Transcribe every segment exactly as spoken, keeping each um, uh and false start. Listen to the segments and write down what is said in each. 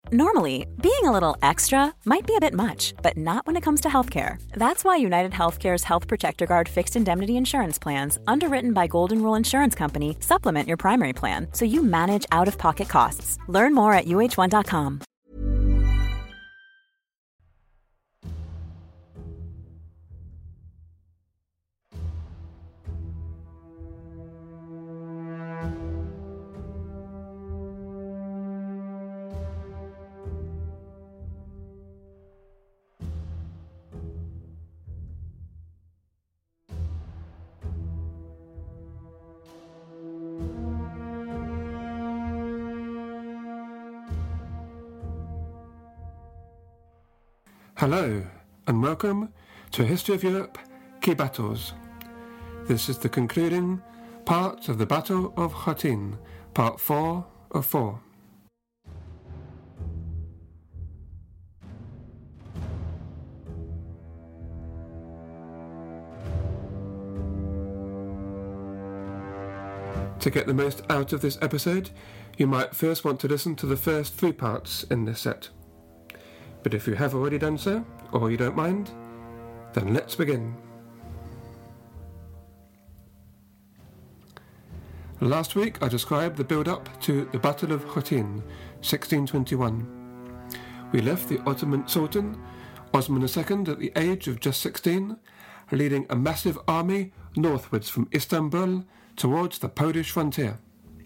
Normally, being a little extra might be a bit much, but not when it comes to healthcare. That's why United Healthcare's Health Protector Guard fixed indemnity insurance plans, underwritten by Golden Rule Insurance Company, supplement your primary plan so you manage out-of-pocket costs. Learn more at U H one dot com. Hello, and welcome to A History of Europe, Key Battles. This is the concluding part of the Battle of Hattin, part four of four. To get the most out of this episode, you might first want to listen to the first three parts in this set. But if you have already done so, or you don't mind, then let's begin. Last week I described the build-up to the Battle of Hattin, sixteen twenty-one. We left the Ottoman Sultan, Osman the Second, at the age of just sixteen, leading a massive army northwards from Istanbul towards the Polish frontier.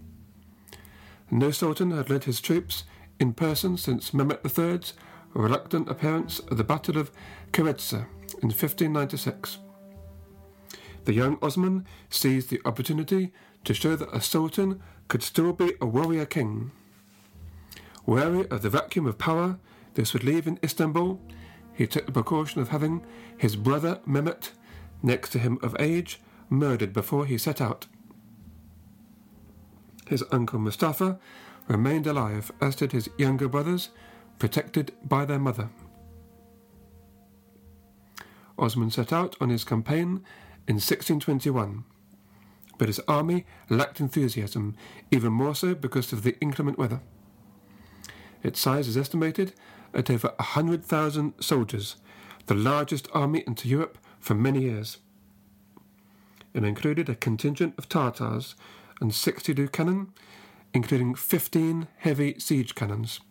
No Sultan had led his troops in person since Mehmet the Third's reluctant appearance at the Battle of Karadzice in fifteen ninety-six. The young Osman seized the opportunity to show that a sultan could still be a warrior king. Wary of the vacuum of power this would leave in Istanbul, he took the precaution of having his brother Mehmet, next to him of age, murdered before he set out. His uncle Mustafa remained alive, as did his younger brothers, protected by their mother. Osman set out on his campaign in sixteen twenty-one, but his army lacked enthusiasm, even more so because of the inclement weather. Its size is estimated at over one hundred thousand soldiers, the largest army into Europe for many years. It included a contingent of Tartars and sixty-two cannon, including fifteen heavy siege cannons.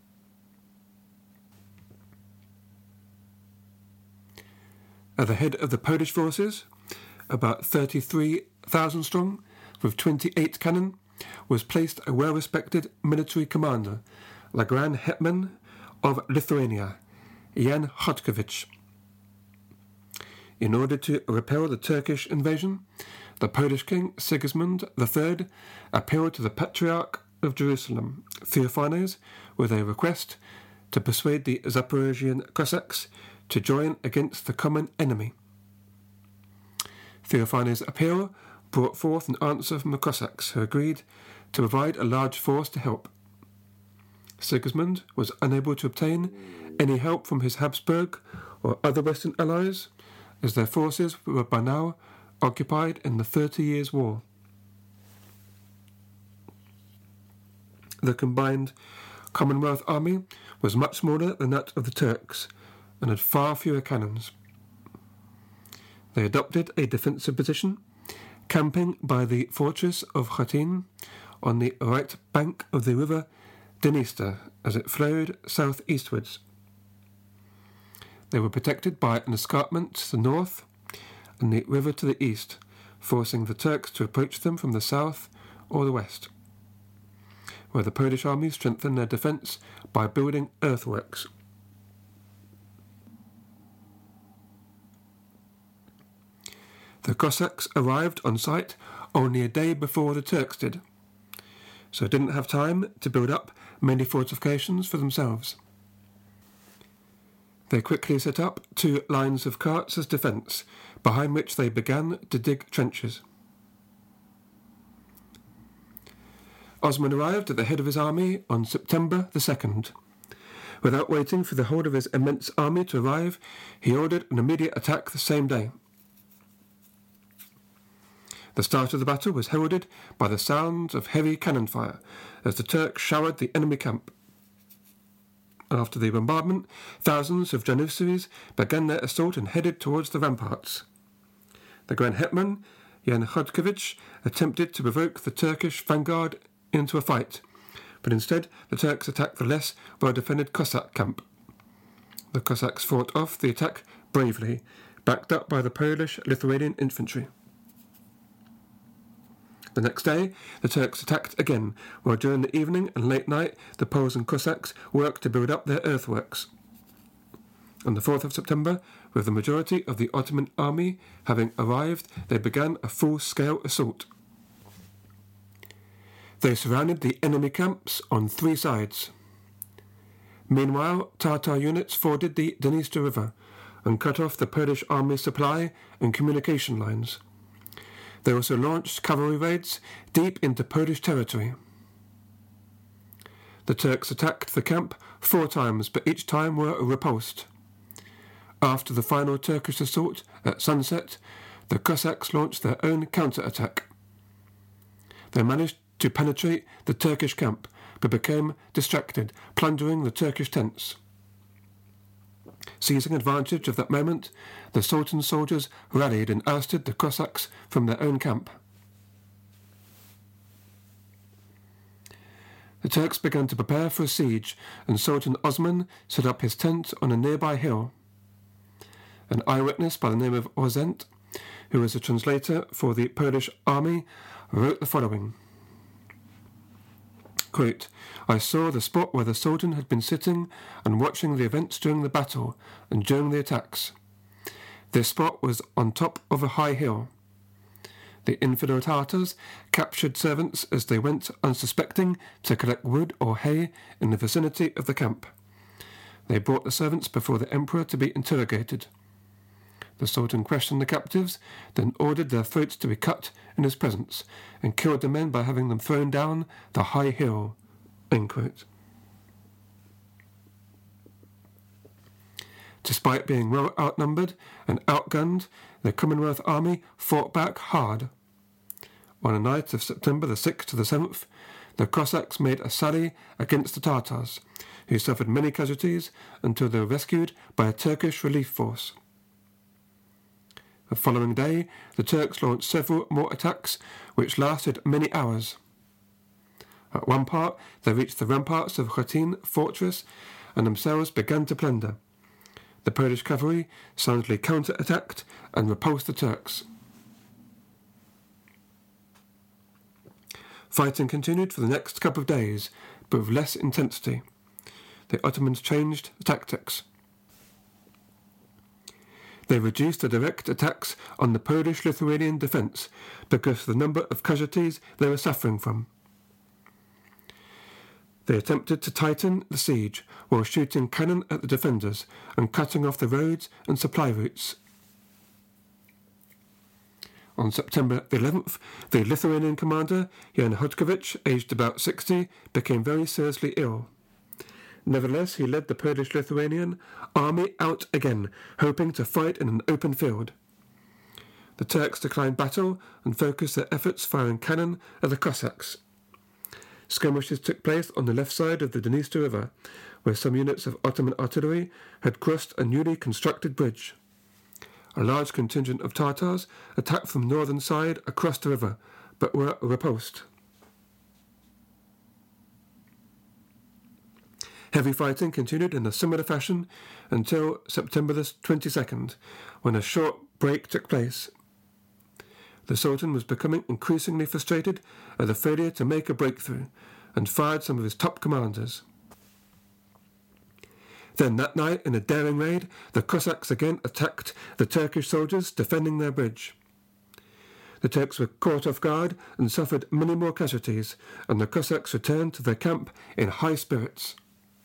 At the head of the Polish forces, about thirty-three thousand strong, with twenty-eight cannon, was placed a well-respected military commander, the Grand Hetman of Lithuania, Jan Chodkiewicz. In order to repel the Turkish invasion, the Polish king Sigismund the Third appealed to the Patriarch of Jerusalem, Theophanes, with a request to persuade the Zaporozhian Cossacks to join against the common enemy. Theophanes' appeal brought forth an answer from the Cossacks, who agreed to provide a large force to help. Sigismund was unable to obtain any help from his Habsburg or other Western allies, as their forces were by now occupied in the Thirty Years' War. The combined Commonwealth army was much smaller than that of the Turks, and had far fewer cannons. They adopted a defensive position, camping by the fortress of Hattin on the right bank of the river Dniester as it flowed southeastwards. They were protected by an escarpment to the north and the river to the east, forcing the Turks to approach them from the south or the west, where the Polish army strengthened their defence by building earthworks. The Cossacks arrived on site only a day before the Turks did, so didn't have time to build up many fortifications for themselves. They quickly set up two lines of carts as defence, behind which they began to dig trenches. Osman arrived at the head of his army on September the second. Without waiting for the whole of his immense army to arrive, he ordered an immediate attack the same day. The start of the battle was heralded by the sounds of heavy cannon fire as the Turks showered the enemy camp. After the bombardment, thousands of Janissaries began their assault and headed towards the ramparts. The Grand Hetman, Jan Chodkiewicz, attempted to provoke the Turkish vanguard into a fight, but instead the Turks attacked the less well-defended Cossack camp. The Cossacks fought off the attack bravely, backed up by the Polish-Lithuanian infantry. The next day, the Turks attacked again, while during the evening and late night the Poles and Cossacks worked to build up their earthworks. On the fourth of September, with the majority of the Ottoman army having arrived, they began a full-scale assault. They surrounded the enemy camps on three sides. Meanwhile, Tatar units forded the Dniester River and cut off the Polish army's supply and communication lines. They also launched cavalry raids deep into Polish territory. The Turks attacked the camp four times, but each time were repulsed. After the final Turkish assault at sunset, the Cossacks launched their own counter-attack. They managed to penetrate the Turkish camp, but became distracted, plundering the Turkish tents. Seizing advantage of that moment, the Sultan's soldiers rallied and ousted the Cossacks from their own camp. The Turks began to prepare for a siege, and Sultan Osman set up his tent on a nearby hill. An eyewitness by the name of Ozent, who was a translator for the Polish army, wrote the following. Quote, I saw the spot where the Sultan had been sitting and watching the events during the battle and during the attacks. This spot was on top of a high hill. The infidel Tartars captured servants as they went unsuspecting to collect wood or hay in the vicinity of the camp. They brought the servants before the emperor to be interrogated. The Sultan questioned the captives, then ordered their throats to be cut in his presence, and killed the men by having them thrown down the high hill. End quote. Despite being well outnumbered and outgunned, the Commonwealth army fought back hard. On the night of September the sixth to the seventh, the Cossacks made a sally against the Tartars, who suffered many casualties until they were rescued by a Turkish relief force. The following day, the Turks launched several more attacks, which lasted many hours. At one part, they reached the ramparts of Khotin fortress and themselves began to plunder. The Polish cavalry soundly counter-attacked and repulsed the Turks. Fighting continued for the next couple of days, but with less intensity. The Ottomans changed tactics. They reduced the direct attacks on the Polish-Lithuanian defence because of the number of casualties they were suffering from. They attempted to tighten the siege while shooting cannon at the defenders and cutting off the roads and supply routes. On September the eleventh, the Lithuanian commander, Jan Chodkiewicz, aged about sixty, became very seriously ill. Nevertheless, he led the Polish-Lithuanian army out again, hoping to fight in an open field. The Turks declined battle and focused their efforts firing cannon at the Cossacks. Skirmishes took place on the left side of the Dniester River, where some units of Ottoman artillery had crossed a newly constructed bridge. A large contingent of Tartars attacked from the northern side across the river, but were repulsed. Heavy fighting continued in a similar fashion until September the twenty-second, when a short break took place. The Sultan was becoming increasingly frustrated at the failure to make a breakthrough, and fired some of his top commanders. Then that night, in a daring raid, the Cossacks again attacked the Turkish soldiers defending their bridge. The Turks were caught off guard and suffered many more casualties, and the Cossacks returned to their camp in high spirits.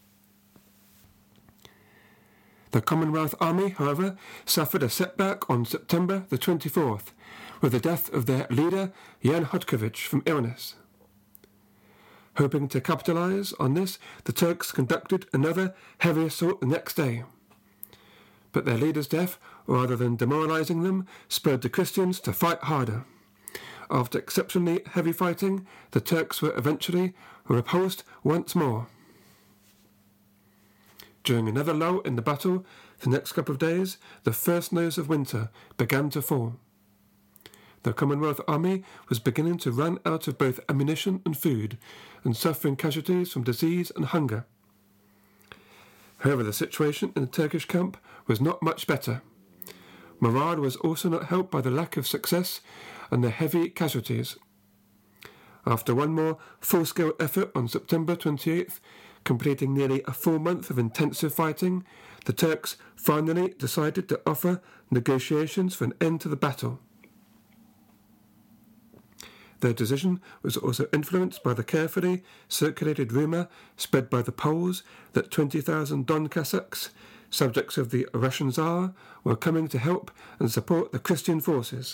The Commonwealth Army, however, suffered a setback on September the twenty-fourth, with the death of their leader, Jan Chodkiewicz, from illness. Hoping to capitalise on this, the Turks conducted another heavy assault the next day. But their leader's death, rather than demoralising them, spurred the Christians to fight harder. After exceptionally heavy fighting, the Turks were eventually repulsed once more. during another lull in the battle, the next couple of days, the first snows of winter began to fall. The Commonwealth Army was beginning to run out of both ammunition and food, and suffering casualties from disease and hunger. However, the situation in the Turkish camp was not much better. Morale was also not helped by the lack of success and the heavy casualties. After one more full-scale effort on September twenty-eighth, completing nearly a full month of intensive fighting, the Turks finally decided to offer negotiations for an end to the battle. Their decision was also influenced by the carefully circulated rumour spread by the Poles that twenty thousand Don Cossacks, subjects of the Russian Tsar, were coming to help and support the Christian forces.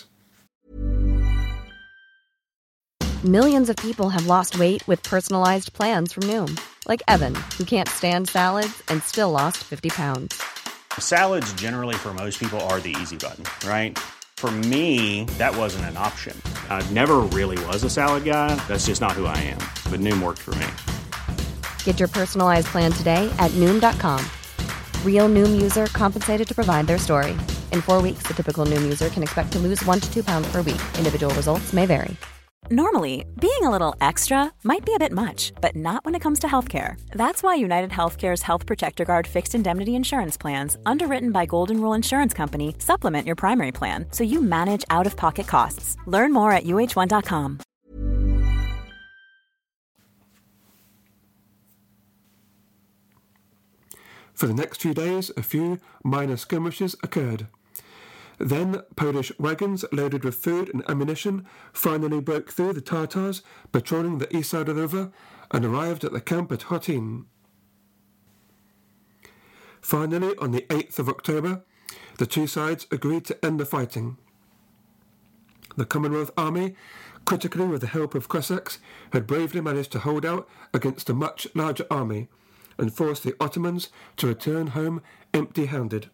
Millions of people have lost weight with personalized plans from Noom. Like Evan, who can't stand salads and still lost fifty pounds. Salads generally for most people are the easy button, right? For me, that wasn't an option. I never really was a salad guy. That's just not who I am. But Noom worked for me. Get your personalized plan today at Noom dot com. Real Noom user compensated to provide their story. In four weeks, the typical Noom user can expect to lose one to two pounds per week. Individual results may vary. Normally, being a little extra might be a bit much, but not when it comes to healthcare. That's why United Healthcare's Health Protector Guard fixed indemnity insurance plans, underwritten by Golden Rule Insurance Company, supplement your primary plan so you manage out-of-pocket costs. Learn more at U H one dot com. For the next few days, a few minor skirmishes occurred. Then Polish wagons loaded with food and ammunition finally broke through the Tatars patrolling the east side of the river and arrived at the camp at Khotyn. Finally, on the eighth of October, the two sides agreed to end the fighting. The Commonwealth Army, critically with the help of Cossacks, had bravely managed to hold out against a much larger army and forced the Ottomans to return home empty-handed.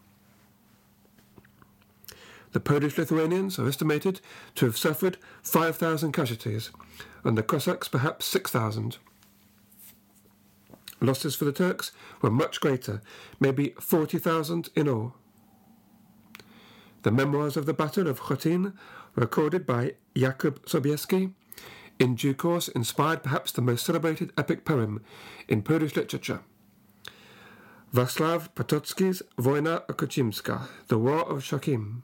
The Polish-Lithuanians are estimated to have suffered five thousand casualties, and the Cossacks perhaps six thousand. Losses for the Turks were much greater, maybe forty thousand in all. The memoirs of the Battle of Khotyn, recorded by Jakub Sobieski, in due course inspired perhaps the most celebrated epic poem in Polish literature, Wacław Potocki's Wojna Okocimska, The War of Shocim.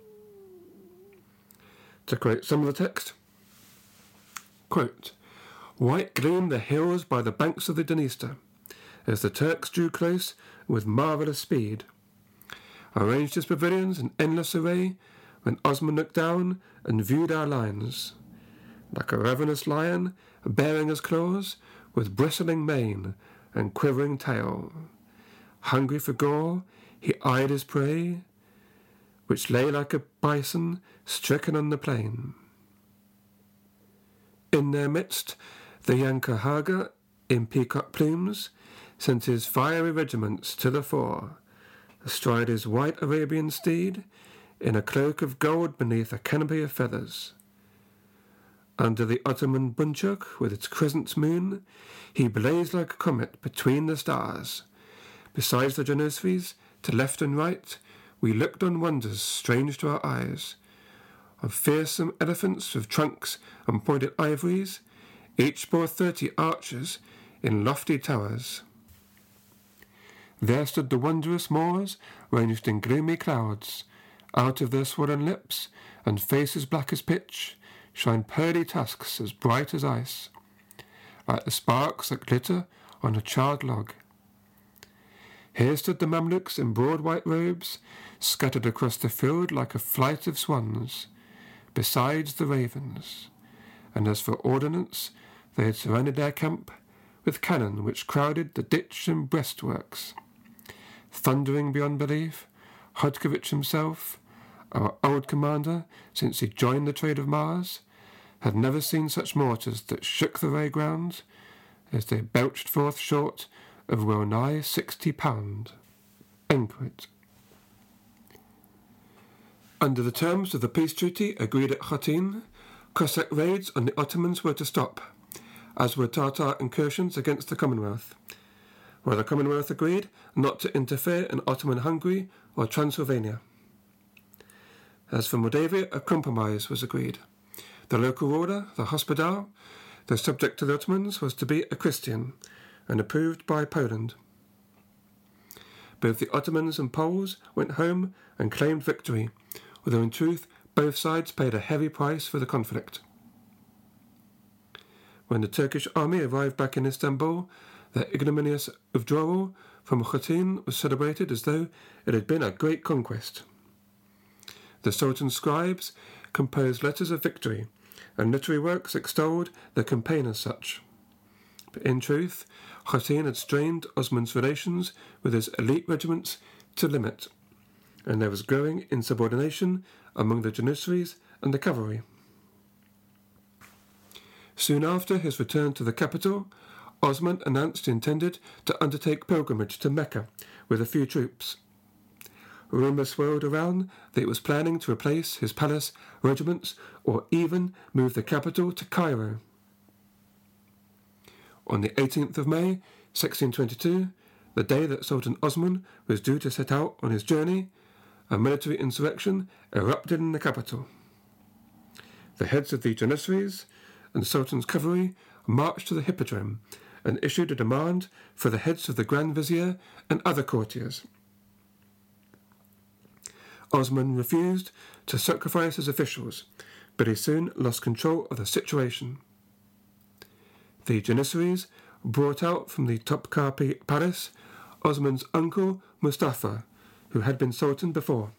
To quote some of the text, quote, "White gleamed the hills by the banks of the Dniester, as the Turks drew close with marvellous speed. Arranged his pavilions in endless array, when Osman looked down and viewed our lines. Like a ravenous lion, baring his claws, with bristling mane and quivering tail. Hungry for gore, he eyed his prey, which lay like a bison stricken on the plain. In their midst, the Yanker Haga, in peacock plumes, sent his fiery regiments to the fore, astride his white Arabian steed, in a cloak of gold beneath a canopy of feathers. Under the Ottoman Bunchuk, with its crescent moon, he blazed like a comet between the stars. Besides the Janosvies, to left and right, we looked on wonders strange to our eyes, of fearsome elephants with trunks and pointed ivories, each bore thirty archers in lofty towers. There stood the wondrous Moors, ranged in gloomy clouds. Out of their swollen lips and faces black as pitch shine pearly tusks as bright as ice, like the sparks that glitter on a charred log. Here stood the Mamluks in broad white robes, scattered across the field like a flight of swans, besides the ravens, and as for ordnance, they had surrounded their camp with cannon which crowded the ditch and breastworks. Thundering beyond belief, Hodkovich himself, our old commander since he joined the trade of Mars, had never seen such mortars that shook the very ground, as they belched forth short of well nigh sixty pound. Under the terms of the peace treaty agreed at Khotyn, Cossack raids on the Ottomans were to stop, as were Tatar incursions against the Commonwealth. while the Commonwealth agreed not to interfere in Ottoman Hungary or Transylvania. As for Moldavia, a compromise was agreed. The local order, the Hospodar, though subject to the Ottomans, was to be a Christian and approved by Poland. Both the Ottomans and Poles went home and claimed victory, although in truth both sides paid a heavy price for the conflict. When the Turkish army arrived back in Istanbul, their ignominious withdrawal from Khotin was celebrated as though it had been a great conquest. The Sultan's scribes composed letters of victory, and literary works extolled their campaign as such. But in truth, Khotin had strained Osman's relations with his elite regiments to limit, and there was growing insubordination among the Janissaries and the cavalry. Soon after his return to the capital, Osman announced he intended to undertake pilgrimage to Mecca with a few troops. Rumour swirled around that he was planning to replace his palace regiments or even move the capital to Cairo. On the eighteenth of May, sixteen twenty-two, the day that Sultan Osman was due to set out on his journey, a military insurrection erupted in the capital. The heads of the Janissaries and Sultan's cavalry marched to the Hippodrome and issued a demand for the heads of the Grand Vizier and other courtiers. Osman refused to sacrifice his officials, but he soon lost control of the situation. The Janissaries brought out from the Topkapi Palace Osman's uncle Mustafa, who had been Sultan before.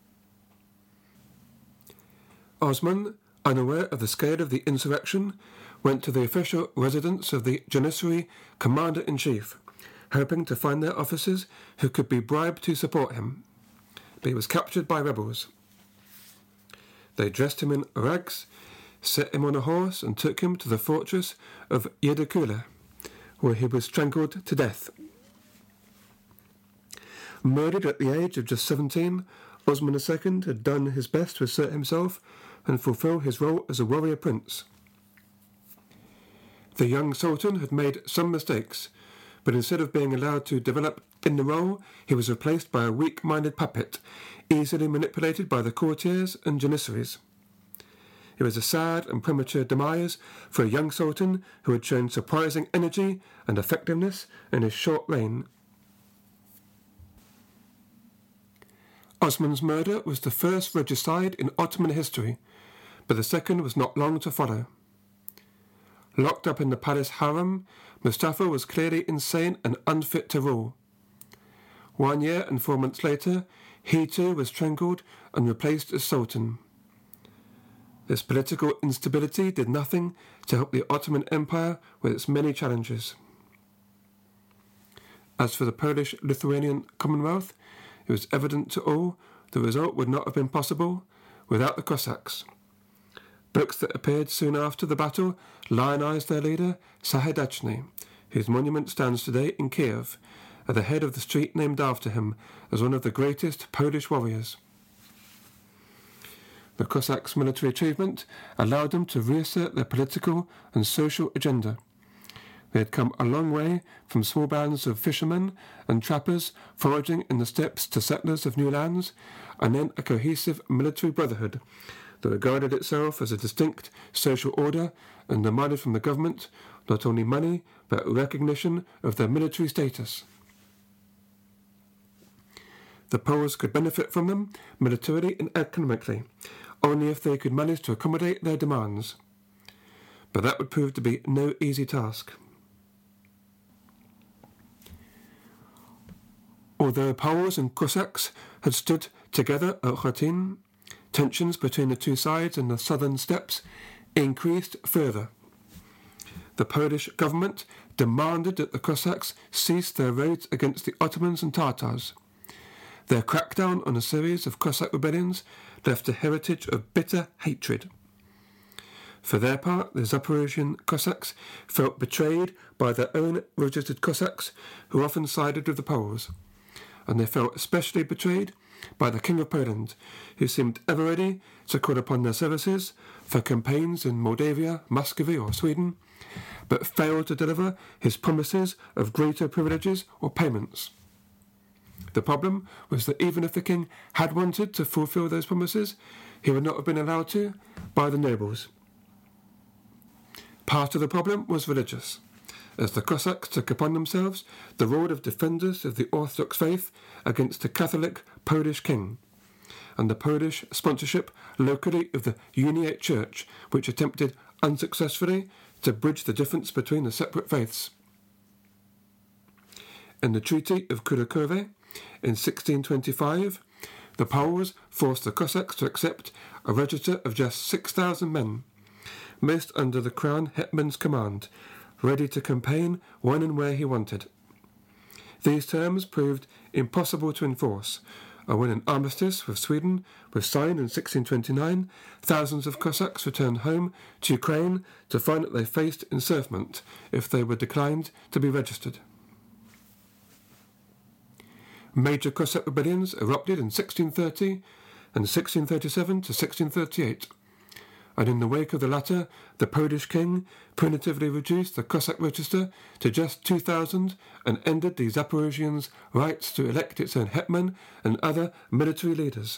Osman, unaware of the scale of the insurrection, went to the official residence of the Janissary Commander-in-Chief, hoping to find their officers who could be bribed to support him. But he was captured by rebels. They dressed him in rags, set him on a horse and took him to the fortress of Yedikule, where he was strangled to death. Murdered at the age of just seventeen, Osman the Second had done his best to assert himself and fulfill his role as a warrior prince. The young Sultan had made some mistakes, but instead of being allowed to develop in the role, he was replaced by a weak-minded puppet, easily manipulated by the courtiers and Janissaries. It was a sad and premature demise for a young Sultan who had shown surprising energy and effectiveness in his short reign. Osman's murder was the first regicide in Ottoman history, but the second was not long to follow. Locked up in the palace harem, Mustafa was clearly insane and unfit to rule. One year and four months later, he too was strangled and replaced as Sultan. This political instability did nothing to help the Ottoman Empire with its many challenges. As for the Polish-Lithuanian Commonwealth, it was evident to all the result would not have been possible without the Cossacks. Books that appeared soon after the battle lionized their leader, Sahedachny, whose monument stands today in Kiev, at the head of the street named after him as one of the greatest Polish warriors. The Cossacks' military achievement allowed them to reassert their political and social agenda. They had come a long way from small bands of fishermen and trappers foraging in the steppes to settlers of new lands, and then a cohesive military brotherhood that regarded itself as a distinct social order and demanded from the government not only money but recognition of their military status. The Poles could benefit from them militarily and economically, only if they could manage to accommodate their demands. But that would prove to be no easy task. Although Poles and Cossacks had stood together at Khotin, tensions between the two sides in the southern steppes increased further. The Polish government demanded that the Cossacks cease their raids against the Ottomans and Tatars. Their crackdown on a series of Cossack rebellions left a heritage of bitter hatred. For their part, the Zaporozhian Cossacks felt betrayed by their own registered Cossacks, who often sided with the Poles, and they felt especially betrayed by the King of Poland, who seemed ever ready to call upon their services for campaigns in Moldavia, Muscovy or Sweden, but failed to deliver his promises of greater privileges or payments. The problem was that even if the king had wanted to fulfill those promises, he would not have been allowed to by the nobles. Part of the problem was religious, as the Cossacks took upon themselves the role of defenders of the Orthodox faith against the Catholic Polish king, and the Polish sponsorship locally of the Uniate Church, which attempted unsuccessfully to bridge the difference between the separate faiths. In the Treaty of Kulakowie in sixteen twenty-five, the Poles forced the Cossacks to accept a register of just six thousand men, most under the Crown Hetman's command, ready to campaign when and where he wanted. These terms proved impossible to enforce, and when an armistice with Sweden was signed in sixteen twenty-nine, thousands of Cossacks returned home to Ukraine to find that they faced encirclement if they were declined to be registered. Major Cossack rebellions erupted in sixteen thirty and sixteen thirty-seven to sixteen thirty-eight, and in the wake of the latter, the Polish king punitively reduced the Cossack register to just two thousand and ended the Zaporozhians' rights to elect its own hetman and other military leaders.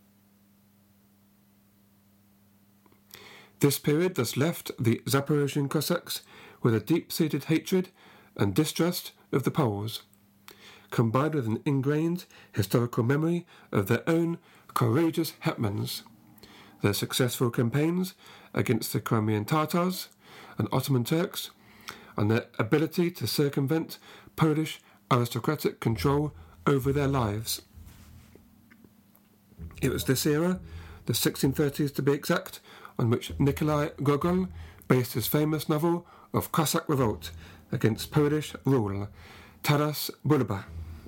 This period thus left the Zaporozhian Cossacks with a deep-seated hatred and distrust of the Poles, combined with an ingrained historical memory of their own courageous hetmans, their successful campaigns against the Crimean Tatars and Ottoman Turks, and their ability to circumvent Polish aristocratic control over their lives. It was this era, the sixteen thirties to be exact, on which Nikolai Gogol based his famous novel of Cossack revolt against Polish rule, Taras Bulba.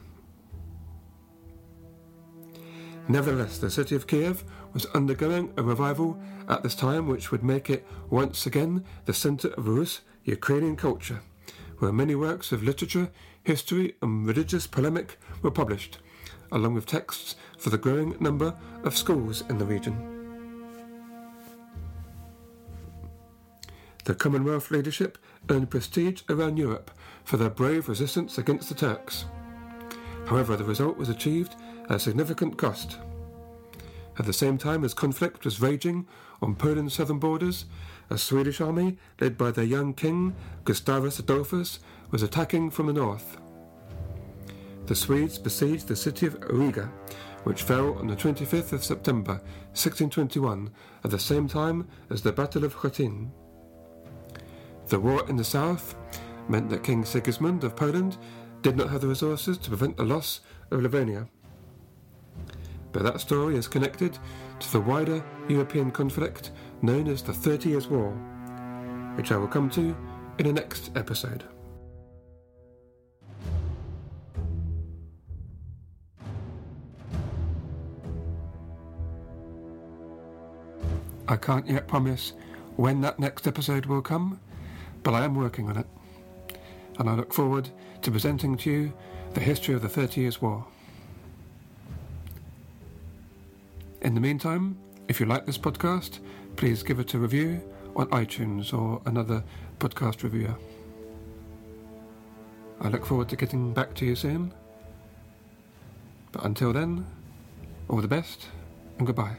Nevertheless, the city of Kiev was undergoing a revival at this time which would make it once again the centre of Rus-Ukrainian culture, where many works of literature, history and religious polemic were published, along with texts for the growing number of schools in the region. The Commonwealth leadership earned prestige around Europe for their brave resistance against the Turks. However, the result was achieved at a significant cost. At the same time as conflict was raging on Poland's southern borders, a Swedish army, led by their young king, Gustavus Adolphus, was attacking from the north. The Swedes besieged the city of Riga, which fell on the twenty-fifth of September, sixteen twenty-one, at the same time as the Battle of Chotin. The war in the south meant that King Sigismund of Poland did not have the resources to prevent the loss of Livonia. But that story is connected to the wider European conflict known as the Thirty Years' War, which I will come to in the next episode. I can't yet promise when that next episode will come, but I am working on it, and I look forward to presenting to you the history of the Thirty Years' War. In the meantime, if you like this podcast, please give it a review on iTunes or another podcast reviewer. I look forward to getting back to you soon. But until then, all the best and goodbye.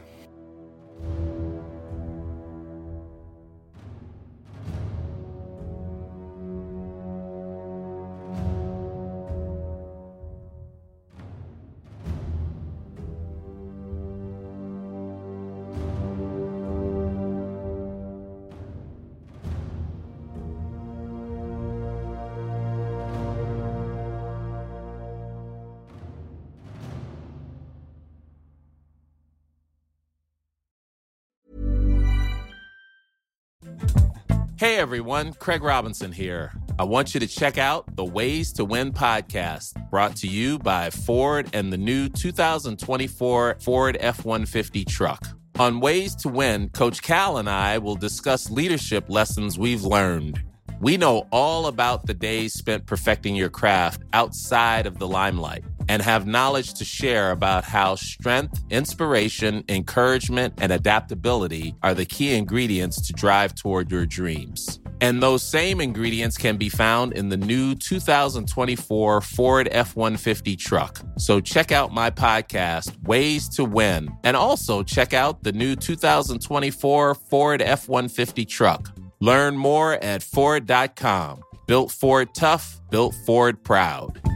Hey everyone, Craig Robinson here. I want you to check out the Ways to Win podcast, brought to you by Ford and the new two thousand twenty-four Ford F one fifty truck. On Ways to Win, Coach Cal and I will discuss leadership lessons we've learned. We know all about the days spent perfecting your craft outside of the limelight. and have knowledge to share about how strength, inspiration, encouragement, and adaptability are the key ingredients to drive toward your dreams. And those same ingredients can be found in the new two thousand twenty-four Ford F one fifty truck. So check out my podcast, Ways to Win, and also check out the new two thousand twenty-four Ford F one fifty truck. Learn more at Ford dot com. Built Ford tough, built Ford proud.